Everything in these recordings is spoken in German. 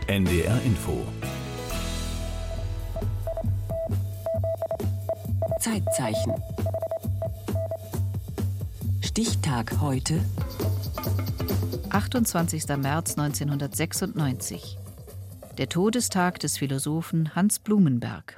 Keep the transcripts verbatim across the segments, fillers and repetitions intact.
N D R Info. Zeitzeichen. Stichtag heute. achtundzwanzigster März neunzehnhundertsechsundneunzig. Der Todestag des Philosophen Hans Blumenberg.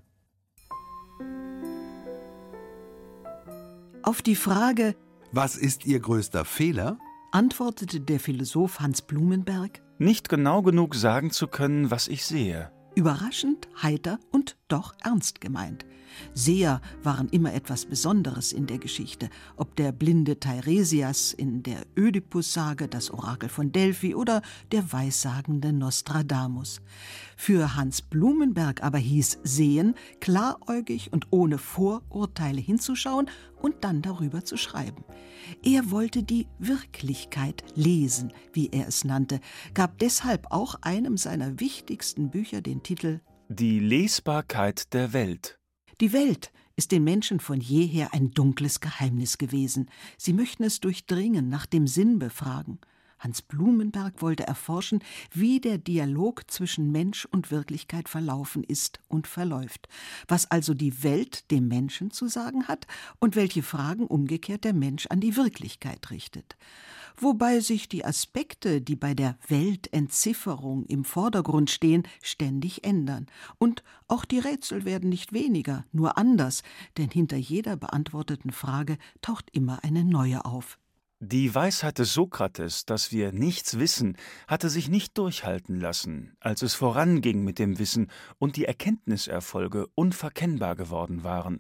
Auf die Frage, was ist Ihr größter Fehler? antwortete der Philosoph Hans Blumenberg, nicht genau genug sagen zu können, was ich sehe. Überraschend, heiter und doch ernst gemeint. Seher waren immer etwas Besonderes in der Geschichte, ob der blinde Teiresias in der Ödipus-Sage, das Orakel von Delphi oder der weissagende Nostradamus. Für Hans Blumenberg aber hieß Sehen, klaräugig und ohne Vorurteile hinzuschauen und dann darüber zu schreiben. Er wollte die Wirklichkeit lesen, wie er es nannte, gab deshalb auch einem seiner wichtigsten Bücher den Titel Die Lesbarkeit der Welt. Die Welt ist den Menschen von jeher ein dunkles Geheimnis gewesen. Sie möchten es durchdringen, nach dem Sinn befragen. Hans Blumenberg wollte erforschen, wie der Dialog zwischen Mensch und Wirklichkeit verlaufen ist und verläuft, was also die Welt dem Menschen zu sagen hat und welche Fragen umgekehrt der Mensch an die Wirklichkeit richtet. Wobei sich die Aspekte, die bei der Weltentzifferung im Vordergrund stehen, ständig ändern. Und auch die Rätsel werden nicht weniger, nur anders, denn hinter jeder beantworteten Frage taucht immer eine neue auf. Die Weisheit des Sokrates, dass wir nichts wissen, hatte sich nicht durchhalten lassen, als es voranging mit dem Wissen und die Erkenntniserfolge unverkennbar geworden waren.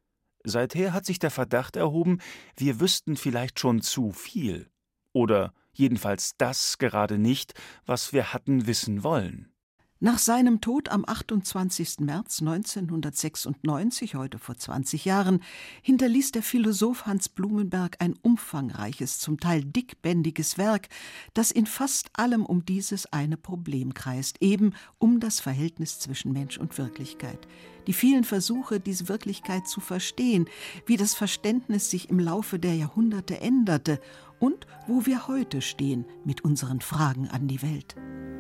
Seither hat sich der Verdacht erhoben, wir wüssten vielleicht schon zu viel. Oder jedenfalls das gerade nicht, was wir hatten wissen wollen. Nach seinem Tod am achtundzwanzigsten März neunzehnhundertsechsundneunzig, heute vor zwanzig Jahren, hinterließ der Philosoph Hans Blumenberg ein umfangreiches, zum Teil dickbändiges Werk, das in fast allem um dieses eine Problem kreist, eben um das Verhältnis zwischen Mensch und Wirklichkeit. Die vielen Versuche, diese Wirklichkeit zu verstehen, wie das Verständnis sich im Laufe der Jahrhunderte änderte und wo wir heute stehen mit unseren Fragen an die Welt.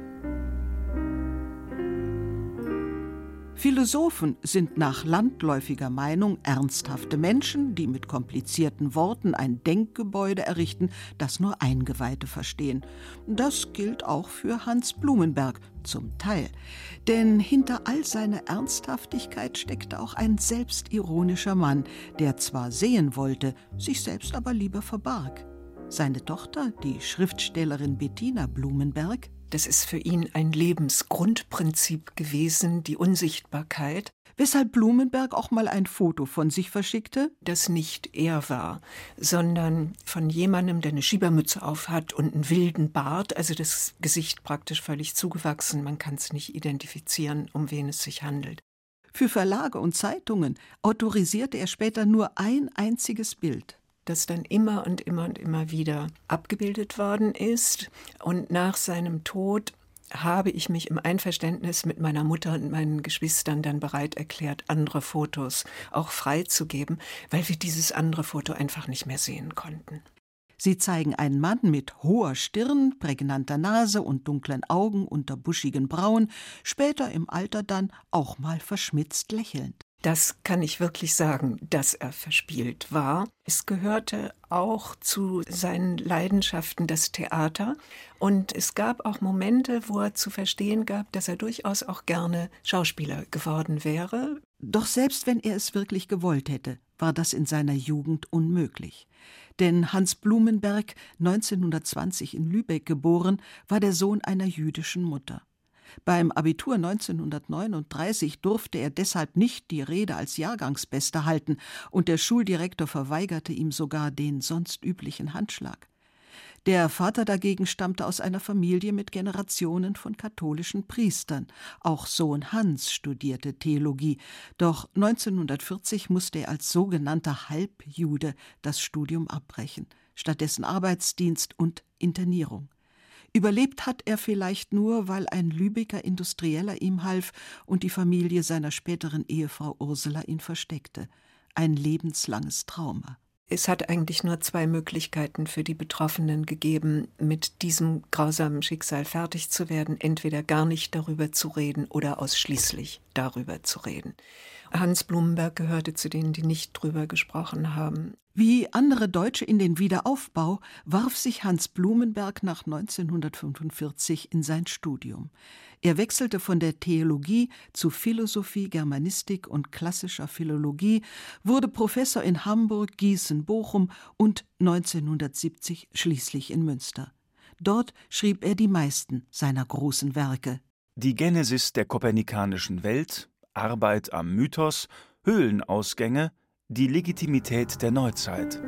Philosophen sind nach landläufiger Meinung ernsthafte Menschen, die mit komplizierten Worten ein Denkgebäude errichten, das nur Eingeweihte verstehen. Das gilt auch für Hans Blumenberg, zum Teil. Denn hinter all seiner Ernsthaftigkeit steckte auch ein selbstironischer Mann, der zwar sehen wollte, sich selbst aber lieber verbarg. Seine Tochter, die Schriftstellerin Bettina Blumenberg, Das ist für ihn ein Lebensgrundprinzip gewesen, die Unsichtbarkeit. Weshalb Blumenberg auch mal ein Foto von sich verschickte, Das nicht er war, sondern von jemandem, der eine Schiebermütze aufhat und einen wilden Bart, also das Gesicht praktisch völlig zugewachsen. Man kann es nicht identifizieren, um wen es sich handelt. Für Verlage und Zeitungen autorisierte er später nur ein einziges Bild, Das dann immer und immer und immer wieder abgebildet worden ist. Und nach seinem Tod habe ich mich im Einverständnis mit meiner Mutter und meinen Geschwistern dann bereit erklärt, andere Fotos auch freizugeben, weil wir dieses andere Foto einfach nicht mehr sehen konnten. Sie zeigen einen Mann mit hoher Stirn, prägnanter Nase und dunklen Augen unter buschigen Brauen, später im Alter dann auch mal verschmitzt lächelnd. Das kann ich wirklich sagen, dass er verspielt war. Es gehörte auch zu seinen Leidenschaften das Theater. Und es gab auch Momente, wo er zu verstehen gab, dass er durchaus auch gerne Schauspieler geworden wäre. Doch selbst wenn er es wirklich gewollt hätte, war das in seiner Jugend unmöglich. Denn Hans Blumenberg, neunzehnhundertzwanzig in Lübeck geboren, war der Sohn einer jüdischen Mutter. Beim Abitur neunzehnhundertneununddreißig durfte er deshalb nicht die Rede als Jahrgangsbester halten und der Schuldirektor verweigerte ihm sogar den sonst üblichen Handschlag. Der Vater dagegen stammte aus einer Familie mit Generationen von katholischen Priestern. Auch Sohn Hans studierte Theologie, doch neunzehnhundertvierzig musste er als sogenannter Halbjude das Studium abbrechen, stattdessen Arbeitsdienst und Internierung. Überlebt hat er vielleicht nur, weil ein Lübecker Industrieller ihm half und die Familie seiner späteren Ehefrau Ursula ihn versteckte. Ein lebenslanges Trauma. Es hat eigentlich nur zwei Möglichkeiten für die Betroffenen gegeben, mit diesem grausamen Schicksal fertig zu werden. Entweder gar nicht darüber zu reden oder ausschließlich darüber zu reden. Hans Blumenberg gehörte zu denen, die nicht drüber gesprochen haben. Wie andere Deutsche in den Wiederaufbau warf sich Hans Blumenberg nach neunzehnhundertfünfundvierzig in sein Studium. Er wechselte von der Theologie zu Philosophie, Germanistik und klassischer Philologie, wurde Professor in Hamburg, Gießen, Bochum und neunzehnhundertsiebzig schließlich in Münster. Dort schrieb er die meisten seiner großen Werke. Die Genesis der kopernikanischen Welt, Arbeit am Mythos, Höhlenausgänge, die Legitimität der Neuzeit.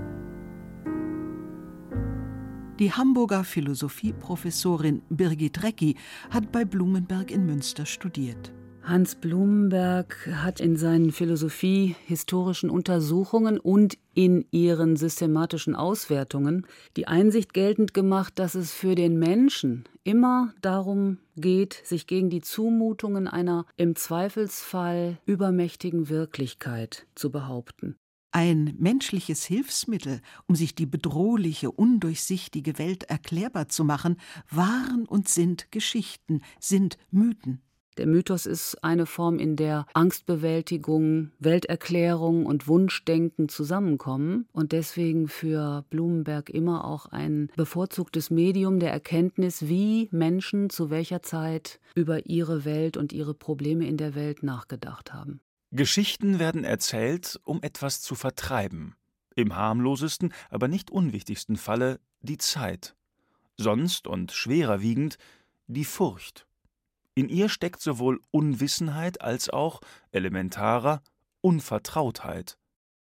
Die Hamburger Philosophieprofessorin Birgit Recki hat bei Blumenberg in Münster studiert. Hans Blumenberg hat in seinen philosophie-historischen Untersuchungen und in ihren systematischen Auswertungen die Einsicht geltend gemacht, dass es für den Menschen immer darum geht, sich gegen die Zumutungen einer im Zweifelsfall übermächtigen Wirklichkeit zu behaupten. Ein menschliches Hilfsmittel, um sich die bedrohliche, undurchsichtige Welt erklärbar zu machen, waren und sind Geschichten, sind Mythen. Der Mythos ist eine Form, in der Angstbewältigung, Welterklärung und Wunschdenken zusammenkommen und deswegen für Blumenberg immer auch ein bevorzugtes Medium der Erkenntnis, wie Menschen zu welcher Zeit über ihre Welt und ihre Probleme in der Welt nachgedacht haben. Geschichten werden erzählt, um etwas zu vertreiben. Im harmlosesten, aber nicht unwichtigsten Falle die Zeit. Sonst und schwerer wiegend die Furcht. In ihr steckt sowohl Unwissenheit als auch, elementarer, Unvertrautheit.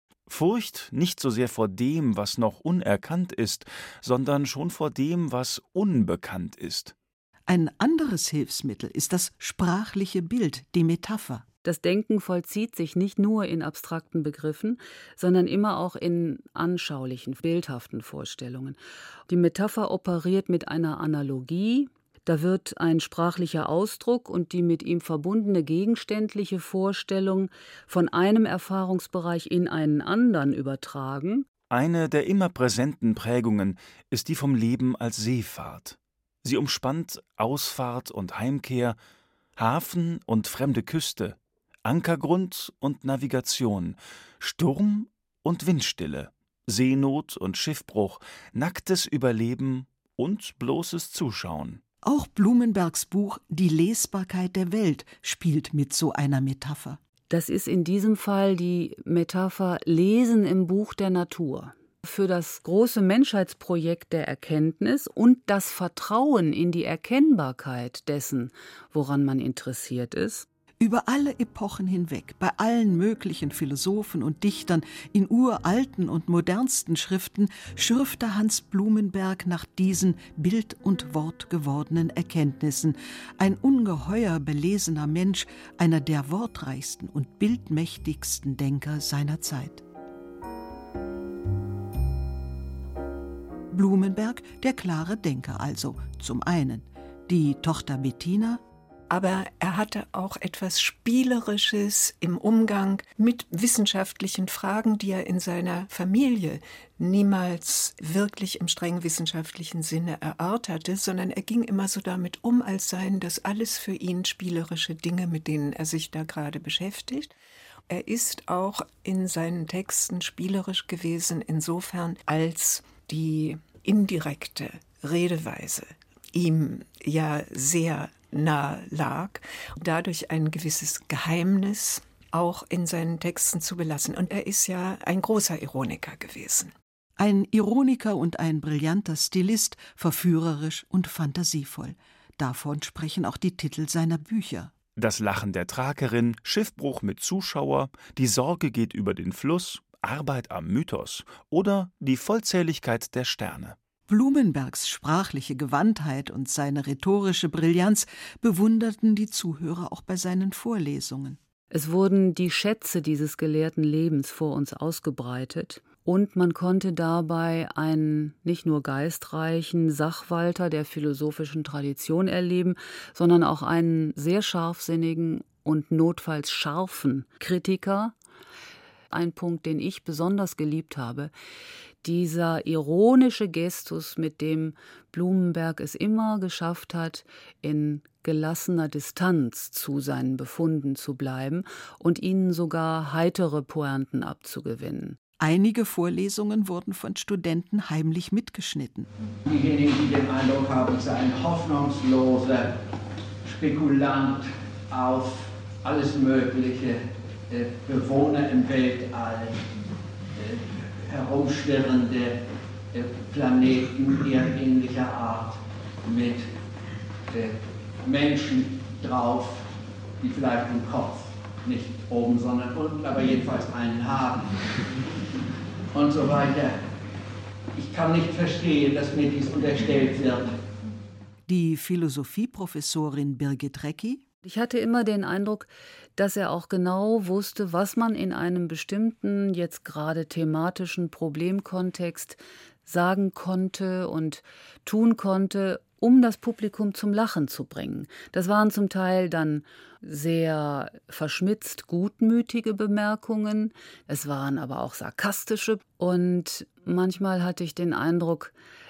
Furcht nicht so sehr vor dem, was noch unerkannt ist, sondern schon vor dem, was unbekannt ist. Ein anderes Hilfsmittel ist das sprachliche Bild, die Metapher. Das Denken vollzieht sich nicht nur in abstrakten Begriffen, sondern immer auch in anschaulichen, bildhaften Vorstellungen. Die Metapher operiert mit einer Analogie. Da wird ein sprachlicher Ausdruck und die mit ihm verbundene gegenständliche Vorstellung von einem Erfahrungsbereich in einen anderen übertragen. Eine der immer präsenten Prägungen ist die vom Leben als Seefahrt. Sie umspannt Ausfahrt und Heimkehr, Hafen und fremde Küste, Ankergrund und Navigation, Sturm und Windstille, Seenot und Schiffbruch, nacktes Überleben und bloßes Zuschauen. Auch Blumenbergs Buch »Die Lesbarkeit der Welt« spielt mit so einer Metapher. Das ist in diesem Fall die Metapher Lesen im Buch der Natur. Für das große Menschheitsprojekt der Erkenntnis und das Vertrauen in die Erkennbarkeit dessen, woran man interessiert ist. Über alle Epochen hinweg, bei allen möglichen Philosophen und Dichtern, in uralten und modernsten Schriften, schürfte Hans Blumenberg nach diesen Bild und Wort gewordenen Erkenntnissen. Ein ungeheuer belesener Mensch, einer der wortreichsten und bildmächtigsten Denker seiner Zeit. Blumenberg, der klare Denker also, zum einen. Die Tochter Bettina. Aber er hatte auch etwas Spielerisches im Umgang mit wissenschaftlichen Fragen, die er in seiner Familie niemals wirklich im streng wissenschaftlichen Sinne erörterte, sondern er ging immer so damit um, als seien das alles für ihn spielerische Dinge, mit denen er sich da gerade beschäftigt. Er ist auch in seinen Texten spielerisch gewesen, insofern als die indirekte Redeweise ihm ja sehr nahe lag, dadurch ein gewisses Geheimnis auch in seinen Texten zu belassen. Und er ist ja ein großer Ironiker gewesen. Ein Ironiker und ein brillanter Stilist, verführerisch und fantasievoll. Davon sprechen auch die Titel seiner Bücher. Das Lachen der Thrakerin, Schiffbruch mit Zuschauer, die Sorge geht über den Fluss, Arbeit am Mythos oder die Vollzähligkeit der Sterne. Blumenbergs sprachliche Gewandtheit und seine rhetorische Brillanz bewunderten die Zuhörer auch bei seinen Vorlesungen. Es wurden die Schätze dieses gelehrten Lebens vor uns ausgebreitet und man konnte dabei einen nicht nur geistreichen Sachwalter der philosophischen Tradition erleben, sondern auch einen sehr scharfsinnigen und notfalls scharfen Kritiker, ein Punkt, den ich besonders geliebt habe. Dieser ironische Gestus, mit dem Blumenberg es immer geschafft hat, in gelassener Distanz zu seinen Befunden zu bleiben und ihnen sogar heitere Pointen abzugewinnen. Einige Vorlesungen wurden von Studenten heimlich mitgeschnitten. Diejenigen, die den Eindruck haben, es sei ein hoffnungsloser Spekulant auf alles Mögliche, äh, Bewohner im Weltall, äh, herumschwirrende äh, Planeten erdähnlicher Art mit äh, Menschen drauf, die vielleicht den Kopf nicht oben, sondern unten, aber jedenfalls einen haben und so weiter. Ich kann nicht verstehen, dass mir dies unterstellt wird. Die Philosophieprofessorin Birgit Recki: Ich hatte immer den Eindruck, dass er auch genau wusste, was man in einem bestimmten, jetzt gerade thematischen Problemkontext sagen konnte und tun konnte, um das Publikum zum Lachen zu bringen. Das waren zum Teil dann sehr verschmitzt gutmütige Bemerkungen, es waren aber auch sarkastische, und manchmal hatte ich den Eindruck,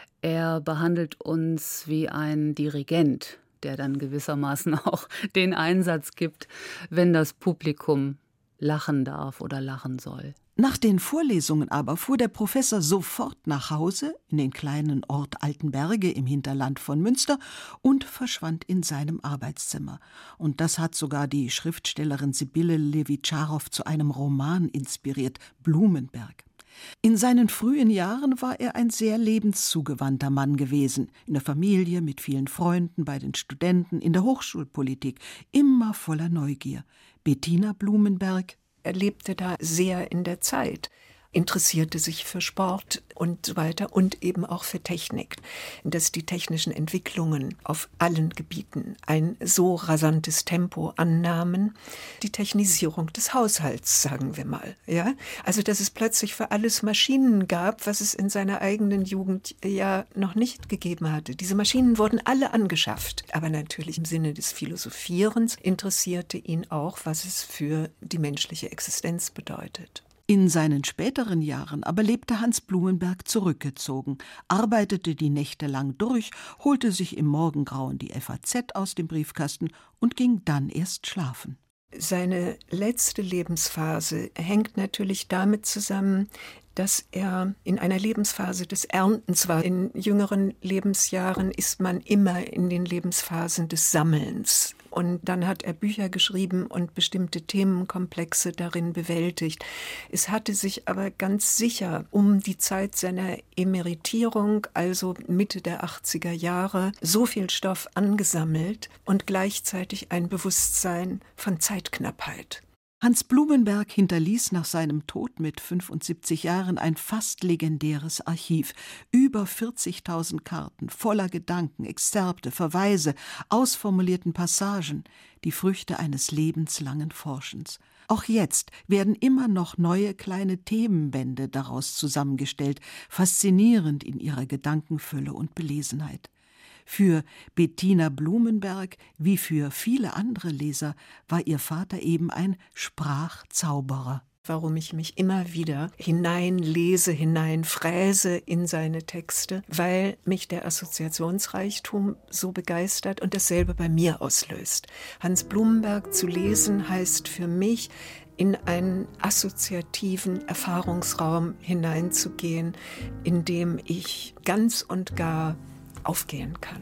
er behandelt uns wie ein Dirigent, der dann gewissermaßen auch den Einsatz gibt, wenn das Publikum lachen darf oder lachen soll. Nach den Vorlesungen aber fuhr der Professor sofort nach Hause in den kleinen Ort Altenberge im Hinterland von Münster und verschwand in seinem Arbeitszimmer. Und das hat sogar die Schriftstellerin Sibylle Levitscharow zu einem Roman inspiriert, Blumenberg. In seinen frühen Jahren war er ein sehr lebenszugewandter Mann gewesen, in der Familie, mit vielen Freunden, bei den Studenten, in der Hochschulpolitik, immer voller Neugier. Bettina Blumenberg: Er lebte da sehr in der Zeit, interessierte sich für Sport und so weiter und eben auch für Technik. Dass die technischen Entwicklungen auf allen Gebieten ein so rasantes Tempo annahmen, die Technisierung des Haushalts, sagen wir mal. Ja? Also dass es plötzlich für alles Maschinen gab, was es in seiner eigenen Jugend ja noch nicht gegeben hatte. Diese Maschinen wurden alle angeschafft, aber natürlich im Sinne des Philosophierens interessierte ihn auch, was es für die menschliche Existenz bedeutet. In seinen späteren Jahren aber lebte Hans Blumenberg zurückgezogen, arbeitete die Nächte lang durch, holte sich im Morgengrauen die F A Z aus dem Briefkasten und ging dann erst schlafen. Seine letzte Lebensphase hängt natürlich damit zusammen, dass er in einer Lebensphase des Erntens war. In jüngeren Lebensjahren ist man immer in den Lebensphasen des Sammelns. Und dann hat er Bücher geschrieben und bestimmte Themenkomplexe darin bewältigt. Es hatte sich aber ganz sicher um die Zeit seiner Emeritierung, also Mitte der achtziger Jahre, so viel Stoff angesammelt und gleichzeitig ein Bewusstsein von Zeitknappheit. Hans Blumenberg hinterließ nach seinem Tod mit fünfundsiebzig Jahren ein fast legendäres Archiv. Über vierzigtausend Karten voller Gedanken, Exzerpte, Verweise, ausformulierten Passagen, die Früchte eines lebenslangen Forschens. Auch jetzt werden immer noch neue kleine Themenbände daraus zusammengestellt, faszinierend in ihrer Gedankenfülle und Belesenheit. Für Bettina Blumenberg, wie für viele andere Leser, war ihr Vater eben ein Sprachzauberer. Warum ich mich immer wieder hineinlese, hineinfräse in seine Texte, weil mich der Assoziationsreichtum so begeistert und dasselbe bei mir auslöst. Hans Blumenberg zu lesen heißt für mich, in einen assoziativen Erfahrungsraum hineinzugehen, in dem ich ganz und gar aufgehen kann.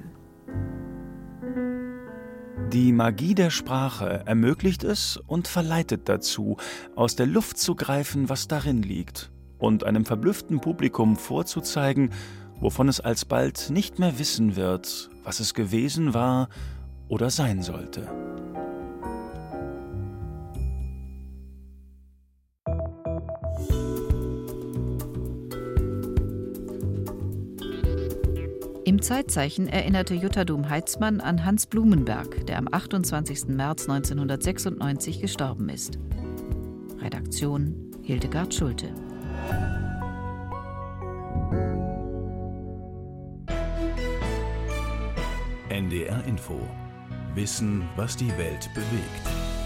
Die Magie der Sprache ermöglicht es und verleitet dazu, aus der Luft zu greifen, was darin liegt, und einem verblüfften Publikum vorzuzeigen, wovon es alsbald nicht mehr wissen wird, was es gewesen war oder sein sollte. Im Zeitzeichen erinnerte Jutta Dom-Heitzmann an Hans Blumenberg, der am achtundzwanzigsten März neunzehnhundertsechsundneunzig gestorben ist. Redaktion Hildegard Schulte. N D R Info. Wissen, was die Welt bewegt.